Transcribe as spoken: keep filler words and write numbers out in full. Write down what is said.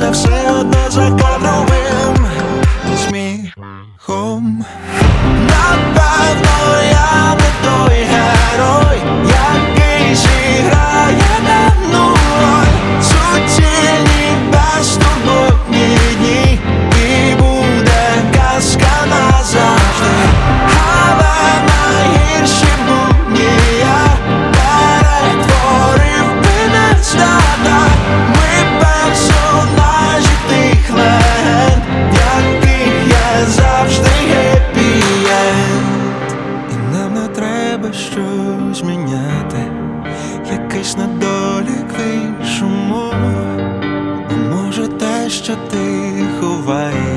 це все одно за кадровим сміхом. Напевно, я не той герой, який зіграє давну роль. Суцільні безтурботні дні, і буде казка назавжди. Але найгірші будні я перетворив би на стада. Ми персонажі тих легенд, яких є завжди гепі-енд. І нам не треба щось міняти, якийсь недолік в іншому. А може те, що ти ховаєш,